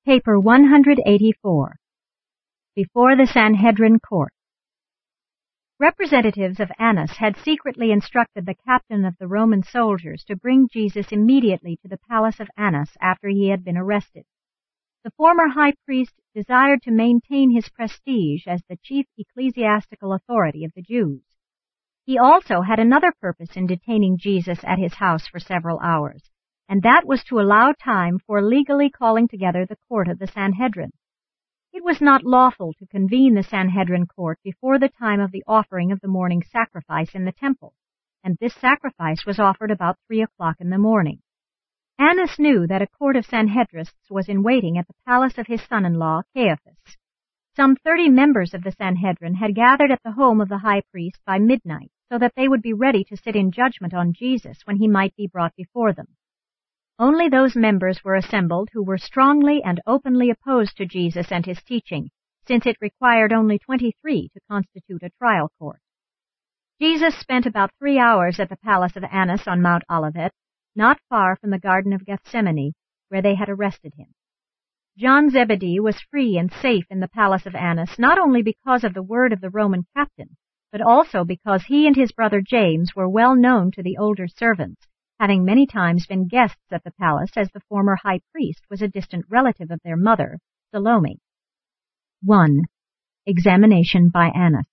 Paper 184. Before the Sanhedrin Court. Representatives of Annas had secretly instructed the captain of the Roman soldiers to bring Jesus immediately to the palace of Annas after he had been arrested. The former high priest desired to maintain his prestige as the chief ecclesiastical authority of the Jews. He also had another purpose in detaining Jesus at his house for several hours, and that was to allow time for legally calling together the court of the Sanhedrin. It was not lawful to convene the Sanhedrin court before the time of the offering of the morning sacrifice in the temple, and this sacrifice was offered about 3 o'clock in the morning. Annas knew that a court of Sanhedrists was in waiting at the palace of his son-in-law, Caiaphas. Some 30 members of the Sanhedrin had gathered at the home of the high priest by midnight, so that they would be ready to sit in judgment on Jesus when he might be brought before them. Only those members were assembled who were strongly and openly opposed to Jesus and his teaching, since it required only 23 to constitute a trial court. Jesus spent about 3 hours at the palace of Annas on Mount Olivet, not far from the Garden of Gethsemane, where they had arrested him. John Zebedee was free and safe in the palace of Annas, not only because of the word of the Roman captain, but also because he and his brother James were well known to the older servants, having many times been guests at the palace, as the former high priest was a distant relative of their mother, Salome. 1. Examination by Annas.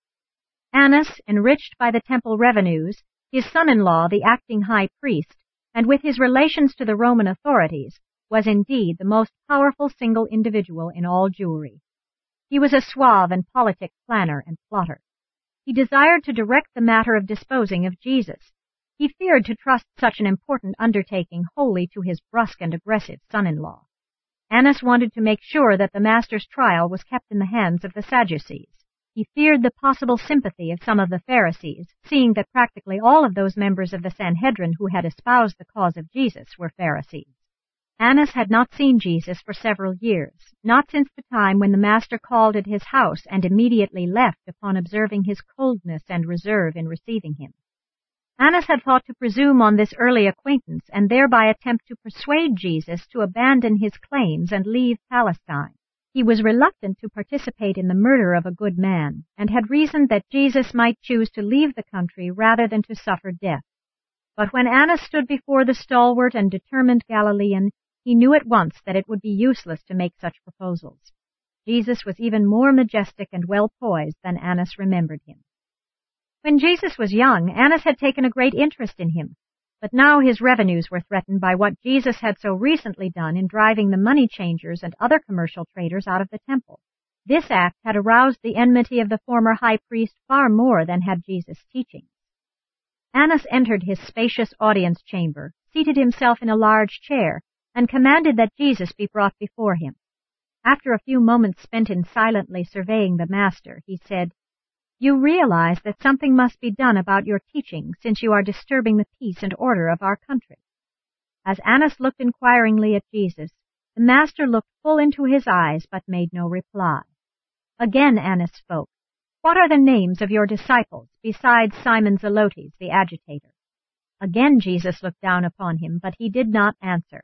Annas, enriched by the temple revenues, his son-in-law, the acting high priest, and with his relations to the Roman authorities, was indeed the most powerful single individual in all Jewry. He was a suave and politic planner and plotter. He desired to direct the matter of disposing of Jesus. He feared to trust such an important undertaking wholly to his brusque and aggressive son-in-law. Annas wanted to make sure that the master's trial was kept in the hands of the Sadducees. He feared the possible sympathy of some of the Pharisees, seeing that practically all of those members of the Sanhedrin who had espoused the cause of Jesus were Pharisees. Annas had not seen Jesus for several years, not since the time when the master called at his house and immediately left upon observing his coldness and reserve in receiving him. Annas had thought to presume on this early acquaintance and thereby attempt to persuade Jesus to abandon his claims and leave Palestine. He was reluctant to participate in the murder of a good man, and had reasoned that Jesus might choose to leave the country rather than to suffer death. But when Annas stood before the stalwart and determined Galilean, he knew at once that it would be useless to make such proposals. Jesus was even more majestic and well-poised than Annas remembered him. When Jesus was young, Annas had taken a great interest in him, but now his revenues were threatened by what Jesus had so recently done in driving the money changers and other commercial traders out of the temple. This act had aroused the enmity of the former high priest far more than had Jesus' teachings. Annas entered his spacious audience chamber, seated himself in a large chair, and commanded that Jesus be brought before him. After a few moments spent in silently surveying the master, he said, "You realize that something must be done about your teaching, since you are disturbing the peace and order of our country." As Annas looked inquiringly at Jesus, the master looked full into his eyes but made no reply. Again Annas spoke, "What are the names of your disciples, besides Simon Zelotes, the agitator?" Again Jesus looked down upon him, but he did not answer.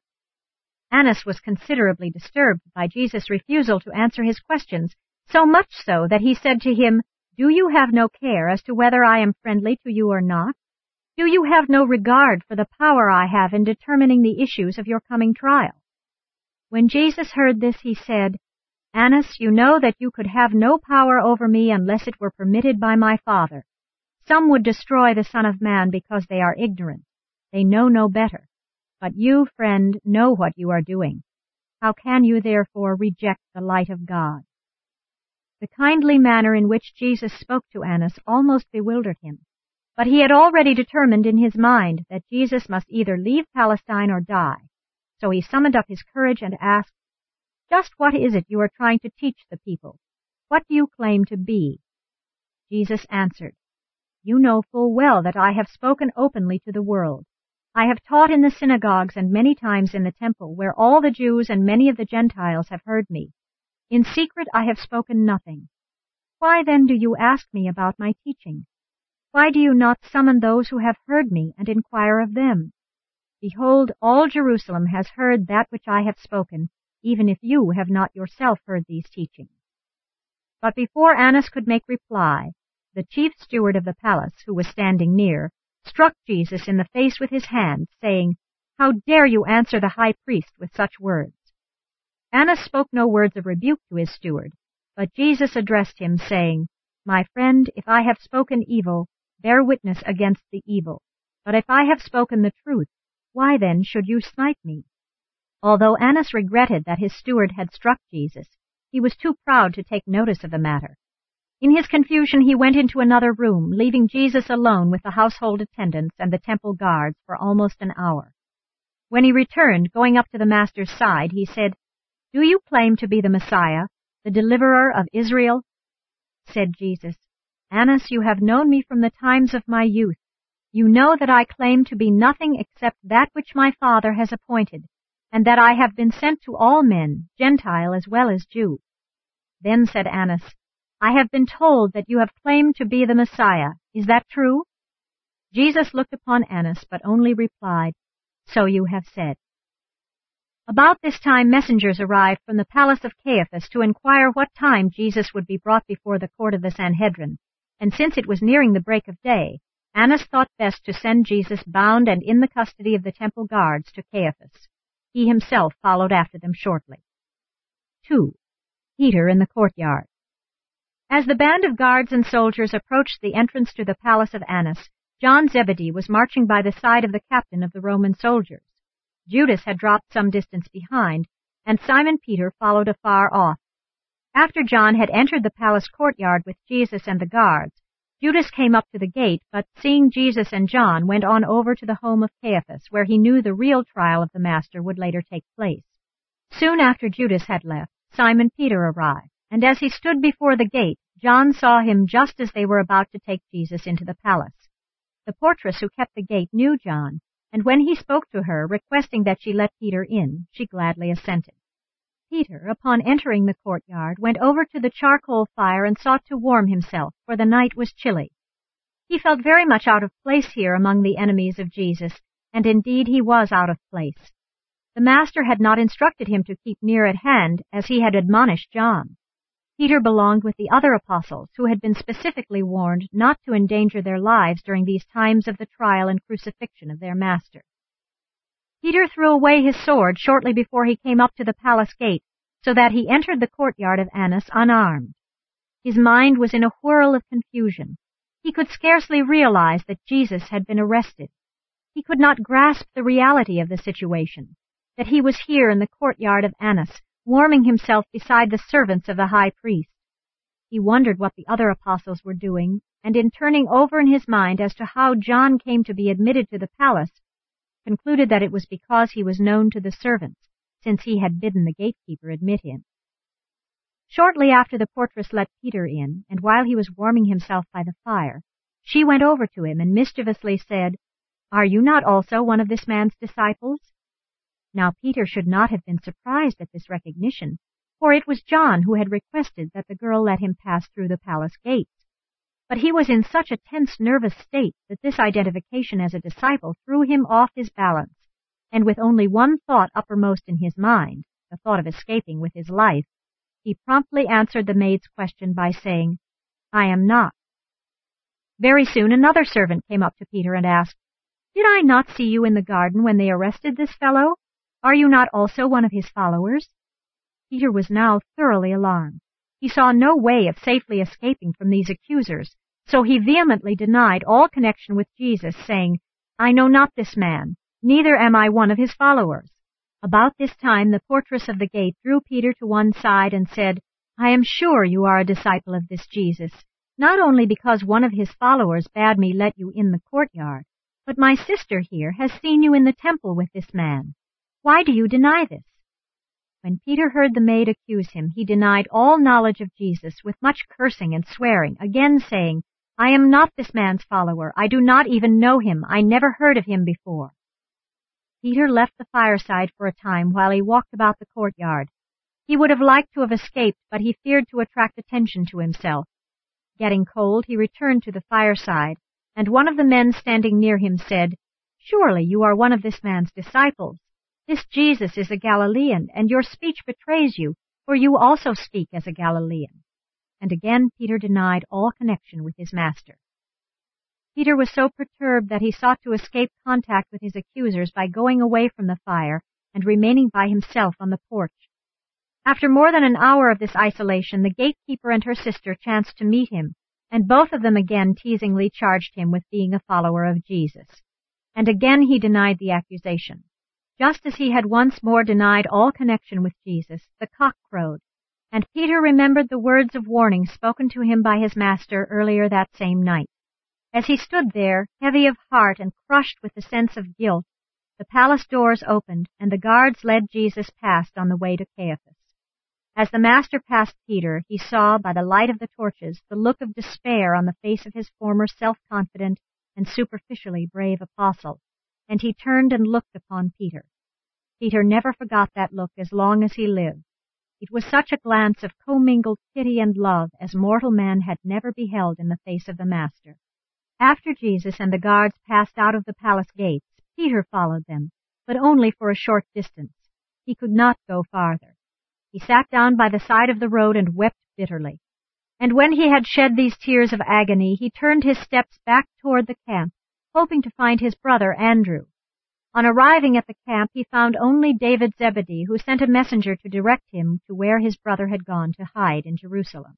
Annas was considerably disturbed by Jesus' refusal to answer his questions, so much so that he said to him, "Do you have no care as to whether I am friendly to you or not? Do you have no regard for the power I have in determining the issues of your coming trial?" When Jesus heard this, he said, "Annas, you know that you could have no power over me unless it were permitted by my Father. Some would destroy the Son of Man because they are ignorant. They know no better. But you, friend, know what you are doing. How can you, therefore, reject the light of God?" The kindly manner in which Jesus spoke to Annas almost bewildered him, but he had already determined in his mind that Jesus must either leave Palestine or die, so he summoned up his courage and asked, "Just what is it you are trying to teach the people? What do you claim to be?" Jesus answered, "You know full well that I have spoken openly to the world. I have taught in the synagogues and many times in the temple, where all the Jews and many of the Gentiles have heard me. In secret I have spoken nothing. Why then do you ask me about my teaching? Why do you not summon those who have heard me and inquire of them? Behold, all Jerusalem has heard that which I have spoken, even if you have not yourself heard these teachings." But before Annas could make reply, the chief steward of the palace, who was standing near, struck Jesus in the face with his hand, saying, "How dare you answer the high priest with such words?" Annas spoke no words of rebuke to his steward, but Jesus addressed him, saying, "My friend, if I have spoken evil, bear witness against the evil. But if I have spoken the truth, why then should you smite me?" Although Annas regretted that his steward had struck Jesus, he was too proud to take notice of the matter. In his confusion he went into another room, leaving Jesus alone with the household attendants and the temple guards for almost an hour. When he returned, going up to the master's side, he said, "Do you claim to be the Messiah, the deliverer of Israel?" Said Jesus, "Annas, you have known me from the times of my youth. You know that I claim to be nothing except that which my Father has appointed, and that I have been sent to all men, Gentile as well as Jew." Then said Annas, "I have been told that you have claimed to be the Messiah. Is that true?" Jesus looked upon Annas, but only replied, "So you have said." About this time messengers arrived from the palace of Caiaphas to inquire what time Jesus would be brought before the court of the Sanhedrin, and since it was nearing the break of day, Annas thought best to send Jesus bound and in the custody of the temple guards to Caiaphas. He himself followed after them shortly. 2. Peter in the courtyard. As the band of guards and soldiers approached the entrance to the palace of Annas, John Zebedee was marching by the side of the captain of the Roman soldiers. Judas had dropped some distance behind, and Simon Peter followed afar off. After John had entered the palace courtyard with Jesus and the guards, Judas came up to the gate, but seeing Jesus and John, went on over to the home of Caiaphas, where he knew the real trial of the Master would later take place. Soon after Judas had left, Simon Peter arrived, and as he stood before the gate, John saw him just as they were about to take Jesus into the palace. The portress who kept the gate knew John, and when he spoke to her, requesting that she let Peter in, she gladly assented. Peter, upon entering the courtyard, went over to the charcoal fire and sought to warm himself, for the night was chilly. He felt very much out of place here among the enemies of Jesus, and indeed he was out of place. The Master had not instructed him to keep near at hand, as he had admonished John. Peter belonged with the other apostles, who had been specifically warned not to endanger their lives during these times of the trial and crucifixion of their Master. Peter threw away his sword shortly before he came up to the palace gate, so that he entered the courtyard of Annas unarmed. His mind was in a whirl of confusion. He could scarcely realize that Jesus had been arrested. He could not grasp the reality of the situation, that he was here in the courtyard of Annas, warming himself beside the servants of the high priest. He wondered what the other apostles were doing, and in turning over in his mind as to how John came to be admitted to the palace, concluded that it was because he was known to the servants, since he had bidden the gatekeeper admit him. Shortly after the portress let Peter in, and while he was warming himself by the fire, she went over to him and mischievously said, "Are you not also one of this man's disciples?" Now Peter should not have been surprised at this recognition, for it was John who had requested that the girl let him pass through the palace gates. But he was in such a tense, nervous state that this identification as a disciple threw him off his balance, and with only one thought uppermost in his mind, the thought of escaping with his life, he promptly answered the maid's question by saying, "I am not." Very soon another servant came up to Peter and asked, "Did I not see you in the garden when they arrested this fellow? Are you not also one of his followers?" Peter was now thoroughly alarmed. He saw no way of safely escaping from these accusers, so he vehemently denied all connection with Jesus, saying, "I know not this man, neither am I one of his followers." About this time the portress of the gate drew Peter to one side and said, "I am sure you are a disciple of this Jesus, not only because one of his followers bade me let you in the courtyard, but my sister here has seen you in the temple with this man. Why do you deny this?" When Peter heard the maid accuse him, he denied all knowledge of Jesus with much cursing and swearing, again saying, "I am not this man's follower. I do not even know him. I never heard of him before." Peter left the fireside for a time while he walked about the courtyard. He would have liked to have escaped, but he feared to attract attention to himself. Getting cold, he returned to the fireside, and one of the men standing near him said, "Surely you are one of this man's disciples." This Jesus is a Galilean, and your speech betrays you, for you also speak as a Galilean." And again Peter denied all connection with his master. Peter was so perturbed that he sought to escape contact with his accusers by going away from the fire and remaining by himself on the porch. After more than an hour of this isolation, the gatekeeper and her sister chanced to meet him, and both of them again teasingly charged him with being a follower of Jesus. And again he denied the accusation. Just as he had once more denied all connection with Jesus, the cock crowed, and Peter remembered the words of warning spoken to him by his master earlier that same night. As he stood there, heavy of heart and crushed with the sense of guilt, the palace doors opened, and the guards led Jesus past on the way to Caiaphas. As the master passed Peter, he saw, by the light of the torches, the look of despair on the face of his former self-confident and superficially brave apostle, and he turned and looked upon Peter. Peter never forgot that look as long as he lived. It was such a glance of commingled pity and love as mortal man had never beheld in the face of the Master. After Jesus and the guards passed out of the palace gates, Peter followed them, but only for a short distance. He could not go farther. He sat down by the side of the road and wept bitterly. And when he had shed these tears of agony, he turned his steps back toward the camp, hoping to find his brother Andrew. On arriving at the camp, he found only David Zebedee, who sent a messenger to direct him to where his brother had gone to hide in Jerusalem.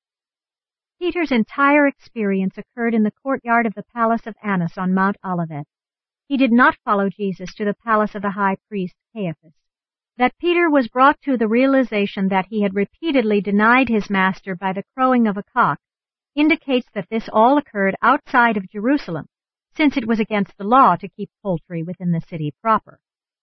Peter's entire experience occurred in the courtyard of the palace of Annas on Mount Olivet. He did not follow Jesus to the palace of the high priest Caiaphas. That Peter was brought to the realization that he had repeatedly denied his master by the crowing of a cock indicates that this all occurred outside of Jerusalem, since it was against the law to keep poultry within the city proper.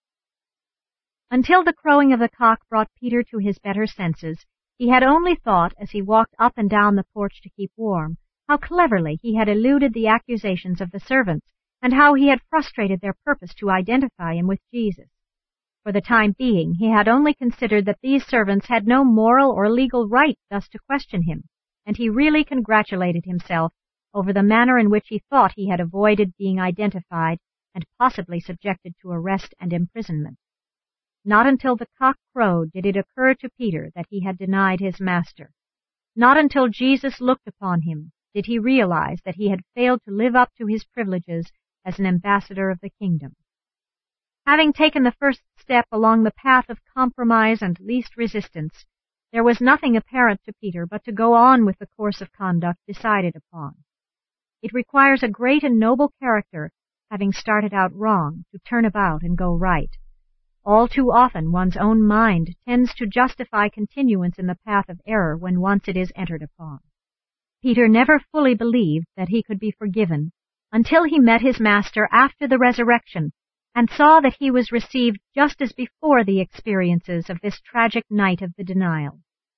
Until the crowing of the cock brought Peter to his better senses, he had only thought, as he walked up and down the porch to keep warm, how cleverly he had eluded the accusations of the servants, and how he had frustrated their purpose to identify him with Jesus. For the time being, he had only considered that these servants had no moral or legal right thus to question him, and he really congratulated himself over the manner in which he thought he had avoided being identified and possibly subjected to arrest and imprisonment. Not until the cock crowed did it occur to Peter that he had denied his master. Not until Jesus looked upon him did he realize that he had failed to live up to his privileges as an ambassador of the kingdom. Having taken the first step along the path of compromise and least resistance, there was nothing apparent to Peter but to go on with the course of conduct decided upon. It requires a great and noble character, having started out wrong, to turn about and go right. All too often one's own mind tends to justify continuance in the path of error when once it is entered upon. Peter never fully believed that he could be forgiven until he met his master after the resurrection and saw that he was received just as before the experiences of this tragic night of the denial.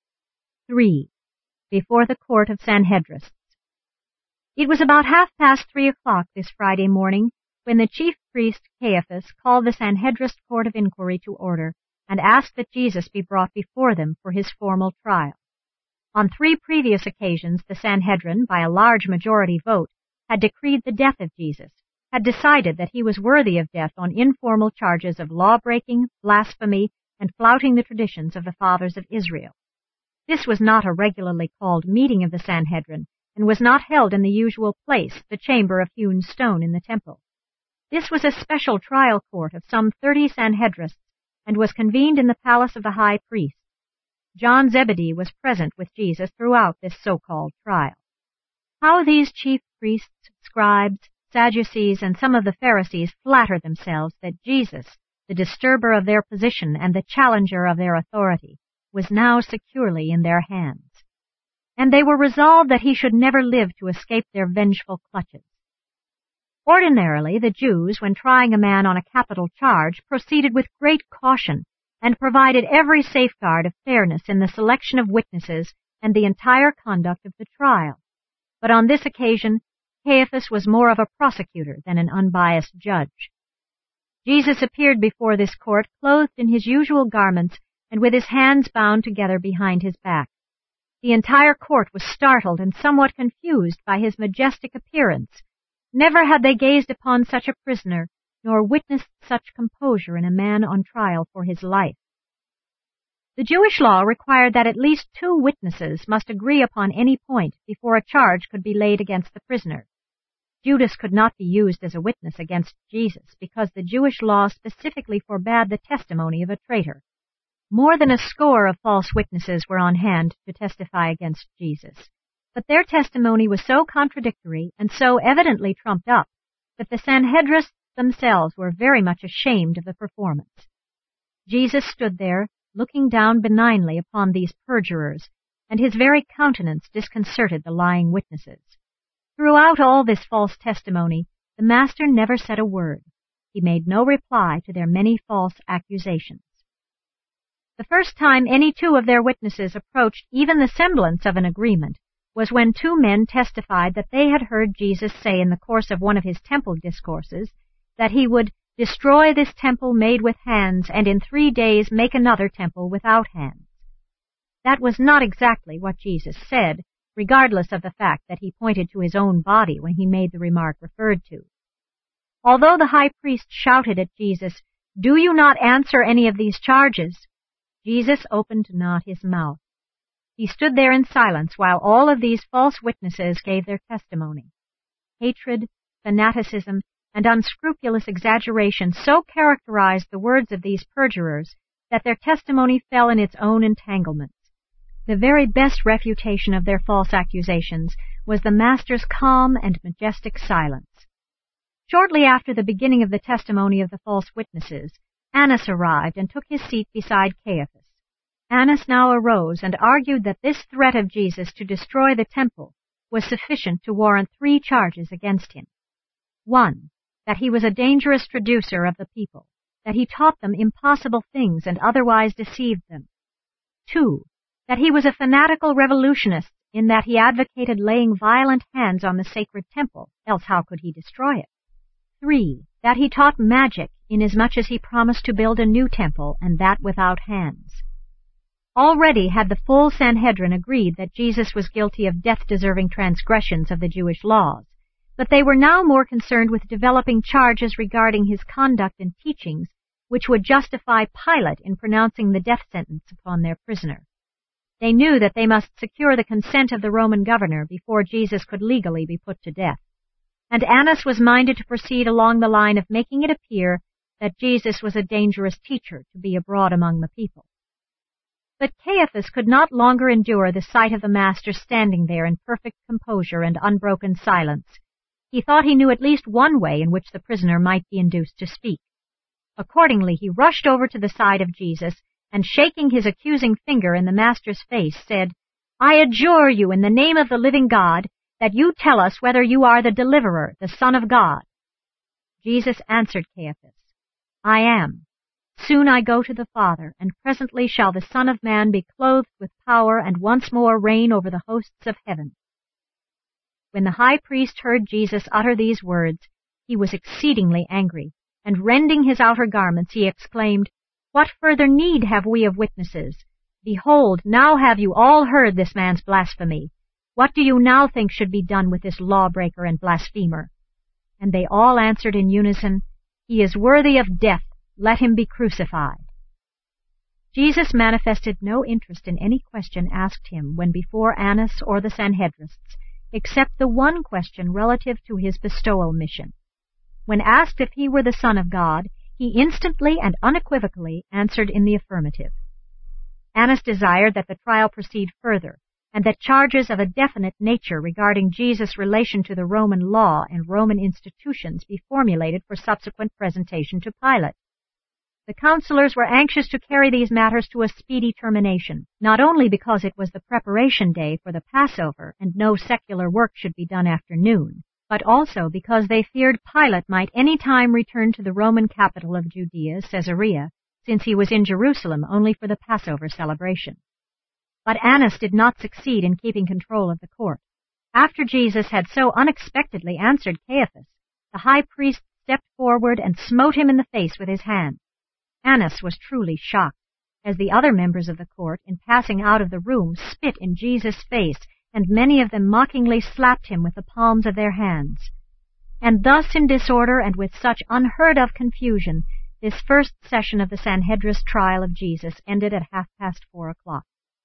3. Before the court of Sanhedrists. It was about 3:30 this Friday morning when the chief priest Caiaphas called the Sanhedrist court of inquiry to order and asked that Jesus be brought before them for his formal trial. On 3 previous occasions, the Sanhedrin, by a large majority vote, had decreed the death of Jesus, had decided that he was worthy of death on informal charges of law-breaking, blasphemy, and flouting the traditions of the fathers of Israel. This was not a regularly called meeting of the Sanhedrin, and was not held in the usual place, the chamber of hewn stone in the temple. This was a special trial court of some 30 Sanhedrists, and was convened in the palace of the high priest. John Zebedee was present with Jesus throughout this so-called trial. How these chief priests, scribes, Sadducees, and some of the Pharisees flattered themselves that Jesus, the disturber of their position and the challenger of their authority, was now securely in their hands. And they were resolved that he should never live to escape their vengeful clutches. Ordinarily, the Jews, when trying a man on a capital charge, proceeded with great caution and provided every safeguard of fairness in the selection of witnesses and the entire conduct of the trial. But on this occasion, Caiaphas was more of a prosecutor than an unbiased judge. Jesus appeared before this court clothed in his usual garments and with his hands bound together behind his back. The entire court was startled and somewhat confused by his majestic appearance. Never had they gazed upon such a prisoner, nor witnessed such composure in a man on trial for his life. The Jewish law required that at least 2 witnesses must agree upon any point before a charge could be laid against the prisoner. Judas could not be used as a witness against Jesus because the Jewish law specifically forbade the testimony of a traitor. More than a score of false witnesses were on hand to testify against Jesus, but their testimony was so contradictory and so evidently trumped up that the Sanhedrists themselves were very much ashamed of the performance. Jesus stood there, looking down benignly upon these perjurers, and his very countenance disconcerted the lying witnesses. Throughout all this false testimony, the Master never said a word. He made no reply to their many false accusations. The first time any 2 of their witnesses approached even the semblance of an agreement was when 2 men testified that they had heard Jesus say in the course of one of his temple discourses that he would destroy this temple made with hands, and in 3 days make another temple without hands. That was not exactly what Jesus said, regardless of the fact that he pointed to his own body when he made the remark referred to. Although the high priest shouted at Jesus, "Do you not answer any of these charges?" Jesus opened not his mouth. He stood there in silence while all of these false witnesses gave their testimony. Hatred, fanaticism, and unscrupulous exaggeration so characterized the words of these perjurers that their testimony fell in its own entanglements. The very best refutation of their false accusations was the Master's calm and majestic silence. Shortly after the beginning of the testimony of the false witnesses, Annas arrived and took his seat beside Caiaphas. Annas now arose and argued that this threat of Jesus to destroy the temple was sufficient to warrant 3 charges against him. 1. That he was a dangerous traducer of the people, that he taught them impossible things and otherwise deceived them. 2. That he was a fanatical revolutionist in that he advocated laying violent hands on the sacred temple, else how could he destroy it? 3. That he taught magic, inasmuch as he promised to build a new temple, and that without hands. Already had the full Sanhedrin agreed that Jesus was guilty of death-deserving transgressions of the Jewish laws, but they were now more concerned with developing charges regarding his conduct and teachings, which would justify Pilate in pronouncing the death sentence upon their prisoner. They knew that they must secure the consent of the Roman governor before Jesus could legally be put to death, and Annas was minded to proceed along the line of making it appear that Jesus was a dangerous teacher to be abroad among the people. But Caiaphas could not longer endure the sight of the Master standing there in perfect composure and unbroken silence. He thought he knew at least one way in which the prisoner might be induced to speak. Accordingly, he rushed over to the side of Jesus, and shaking his accusing finger in the Master's face, said, "I adjure you in the name of the living God that you tell us whether you are the Deliverer, the Son of God." Jesus answered Caiaphas, "I am. Soon I go to the Father, and presently shall the Son of Man be clothed with power and once more reign over the hosts of heaven." When the high priest heard Jesus utter these words, he was exceedingly angry, and rending his outer garments, he exclaimed, "What further need have we of witnesses? Behold, now have you all heard this man's blasphemy. What do you now think should be done with this lawbreaker and blasphemer?" And they all answered in unison, "He is worthy of death. Let him be crucified." Jesus manifested no interest in any question asked him when before Annas or the Sanhedrists, except the one question relative to his bestowal mission. When asked if he were the Son of God, he instantly and unequivocally answered in the affirmative. Annas desired that the trial proceed further, and that charges of a definite nature regarding Jesus' relation to the Roman law and Roman institutions be formulated for subsequent presentation to Pilate. The counselors were anxious to carry these matters to a speedy termination, not only because it was the preparation day for the Passover and no secular work should be done after noon, but also because they feared Pilate might any time return to the Roman capital of Judea, Caesarea, since he was in Jerusalem only for the Passover celebration. But Annas did not succeed in keeping control of the court. After Jesus had so unexpectedly answered Caiaphas, the high priest stepped forward and smote him in the face with his hand. Annas was truly shocked, as the other members of the court, in passing out of the room, spit in Jesus' face, and many of them mockingly slapped him with the palms of their hands. And thus in disorder and with such unheard-of confusion, this first session of the Sanhedrist trial of Jesus ended at 4:30.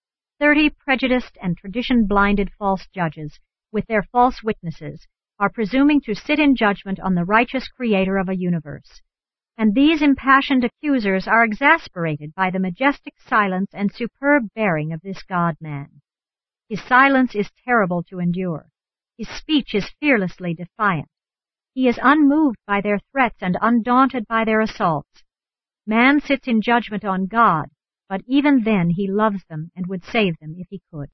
30 prejudiced and tradition-blinded false judges, with their false witnesses, are presuming to sit in judgment on the righteous Creator of a universe. And these impassioned accusers are exasperated by the majestic silence and superb bearing of this God-man. His silence is terrible to endure. His speech is fearlessly defiant. He is unmoved by their threats and undaunted by their assaults. Man sits in judgment on God, but even then he loves them and would save them if he could.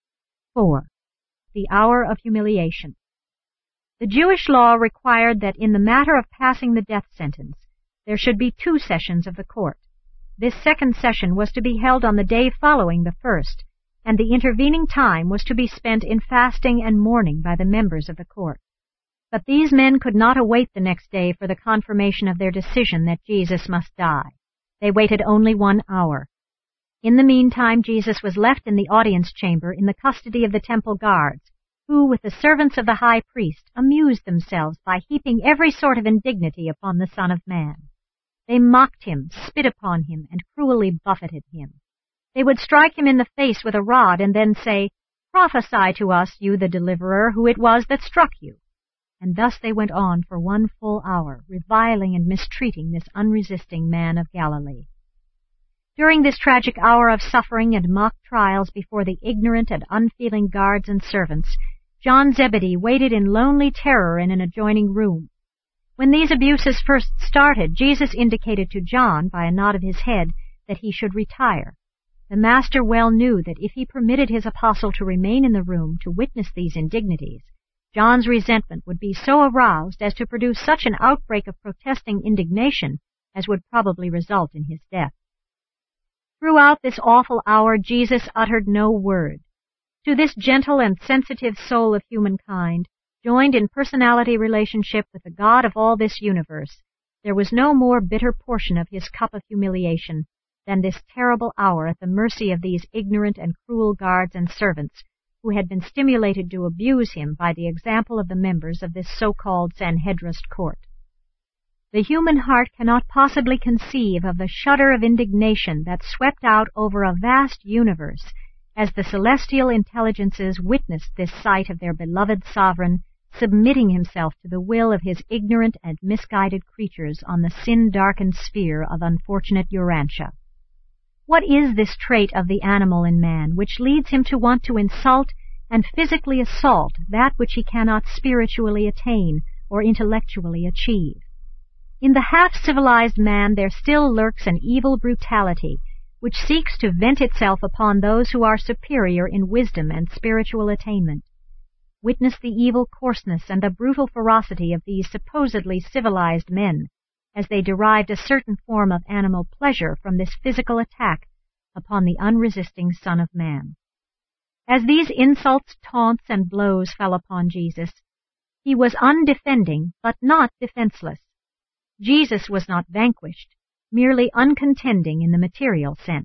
4. The hour of humiliation. The Jewish law required that in the matter of passing the death sentence, there should be 2 sessions of the court. This second session was to be held on the day following the first, and the intervening time was to be spent in fasting and mourning by the members of the court. But these men could not await the next day for the confirmation of their decision that Jesus must die. They waited only 1 hour. In the meantime, Jesus was left in the audience chamber in the custody of the temple guards, who, with the servants of the high priest, amused themselves by heaping every sort of indignity upon the Son of Man. They mocked him, spit upon him, and cruelly buffeted him. They would strike him in the face with a rod and then say, "Prophesy to us, you the deliverer, who it was that struck you." And thus they went on for 1 full hour, reviling and mistreating this unresisting man of Galilee. During this tragic hour of suffering and mock trials before the ignorant and unfeeling guards and servants, John Zebedee waited in lonely terror in an adjoining room. When these abuses first started, Jesus indicated to John, by a nod of his head, that he should retire. The Master well knew that if he permitted his apostle to remain in the room to witness these indignities, John's resentment would be so aroused as to produce such an outbreak of protesting indignation as would probably result in his death. Throughout this awful hour, Jesus uttered no word. To this gentle and sensitive soul of humankind, joined in personality relationship with the God of all this universe, there was no more bitter portion of his cup of humiliation than this terrible hour at the mercy of these ignorant and cruel guards and servants, who had been stimulated to abuse him by the example of the members of this so-called Sanhedrist court. The human heart cannot possibly conceive of the shudder of indignation that swept out over a vast universe as the celestial intelligences witnessed this sight of their beloved sovereign submitting himself to the will of his ignorant and misguided creatures on the sin-darkened sphere of unfortunate Urantia. What is this trait of the animal in man which leads him to want to insult and physically assault that which he cannot spiritually attain or intellectually achieve? In the half-civilized man there still lurks an evil brutality which seeks to vent itself upon those who are superior in wisdom and spiritual attainment. Witness the evil coarseness and the brutal ferocity of these supposedly civilized men, as they derived a certain form of animal pleasure from this physical attack upon the unresisting Son of Man. As these insults, taunts, and blows fell upon Jesus, he was undefending, but not defenseless. Jesus was not vanquished, merely uncontending in the material sense.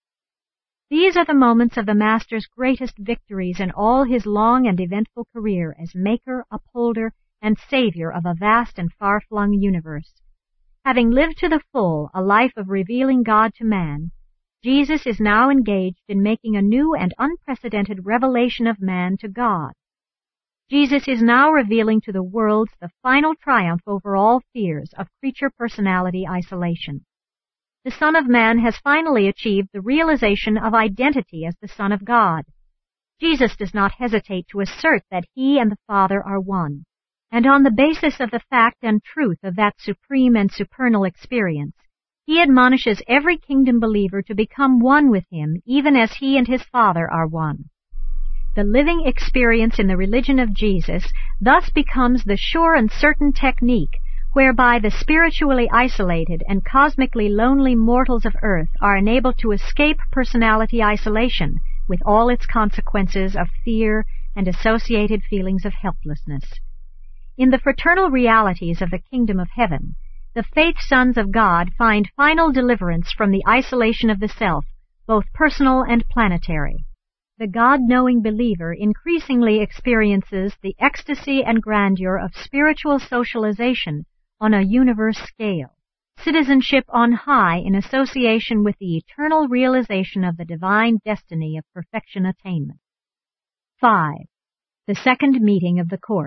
These are the moments of the Master's greatest victories in all his long and eventful career as Maker, Upholder, and Savior of a vast and far-flung universe. Having lived to the full a life of revealing God to man, Jesus is now engaged in making a new and unprecedented revelation of man to God. Jesus is now revealing to the world the final triumph over all fears of creature personality isolation. The Son of Man has finally achieved the realization of identity as the Son of God. Jesus does not hesitate to assert that he and the Father are one, and on the basis of the fact and truth of that supreme and supernal experience, he admonishes every kingdom believer to become one with him, even as he and his Father are one. The living experience in the religion of Jesus thus becomes the sure and certain technique whereby the spiritually isolated and cosmically lonely mortals of earth are enabled to escape personality isolation with all its consequences of fear and associated feelings of helplessness. In the fraternal realities of the kingdom of heaven, the faith sons of God find final deliverance from the isolation of the self, both personal and planetary. the God-knowing believer increasingly experiences the ecstasy and grandeur of spiritual socialization on a universe scale, citizenship on high in association with the eternal realization of the divine destiny of perfection attainment. 5. The second meeting of the court.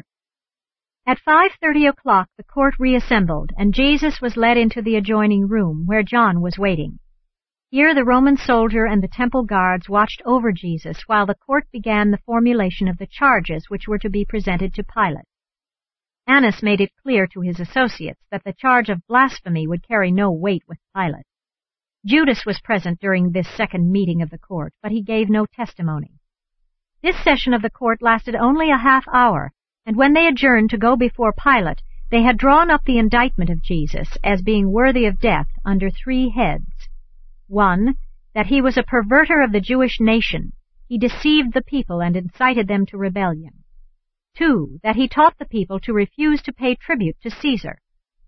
At 5:30 o'clock the court reassembled, and Jesus was led into the adjoining room where John was waiting. Here the Roman soldier and the temple guards watched over Jesus while the court began the formulation of the charges which were to be presented to Pilate. Annas made it clear to his associates that the charge of blasphemy would carry no weight with Pilate. Judas was present during this second meeting of the court, but he gave no testimony. This session of the court lasted only a half hour, and when they adjourned to go before Pilate, they had drawn up the indictment of Jesus as being worthy of death under 3 heads. 1. That he was a perverter of the Jewish nation. He deceived the people and incited them to rebellion. 2. That he taught the people to refuse to pay tribute to Caesar.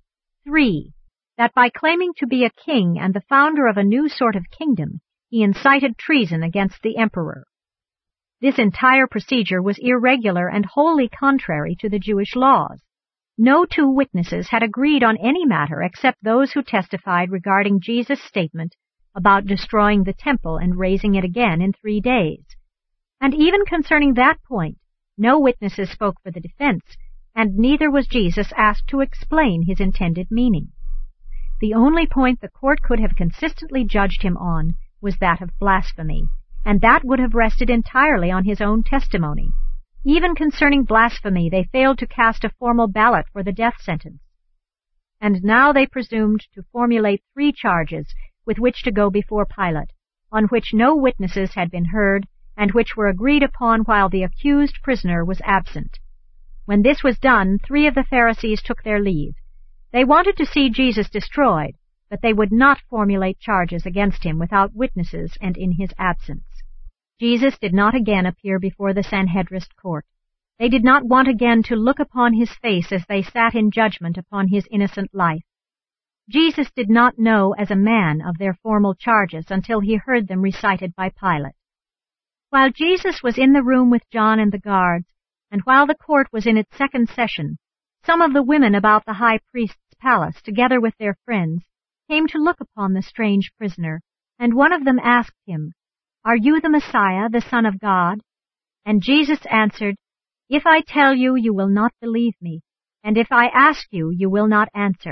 3. That by claiming to be a king and the founder of a new sort of kingdom, he incited treason against the emperor. This entire procedure was irregular and wholly contrary to the Jewish laws. No 2 witnesses had agreed on any matter except those who testified regarding Jesus' statement about destroying the temple and raising it again in 3 days. And even concerning that point, no witnesses spoke for the defense, and neither was Jesus asked to explain his intended meaning. The only point the court could have consistently judged him on was that of blasphemy, and that would have rested entirely on his own testimony. Even concerning blasphemy, they failed to cast a formal ballot for the death sentence. And now they presumed to formulate 3 charges with which to go before Pilate, on which no witnesses had been heard, and which were agreed upon while the accused prisoner was absent. When this was done, 3 of the Pharisees took their leave. They wanted to see Jesus destroyed, but they would not formulate charges against him without witnesses and in his absence. Jesus did not again appear before the Sanhedrist court. They did not want again to look upon his face as they sat in judgment upon his innocent life. Jesus did not know as a man of their formal charges until he heard them recited by Pilate. While Jesus was in the room with John and the guards, and while the court was in its second session, some of the women about the high priest's palace, together with their friends, came to look upon the strange prisoner, and one of them asked him, "Are you the Messiah, the Son of God?" And Jesus answered, "If I tell you, you will not believe me, and if I ask you, you will not answer."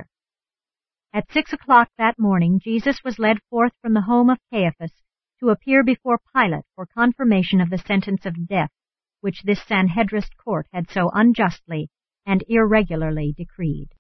At 6 o'clock that morning, Jesus was led forth from the home of Caiaphas to appear before Pilate for confirmation of the sentence of death, which this Sanhedrist court had so unjustly and irregularly decreed.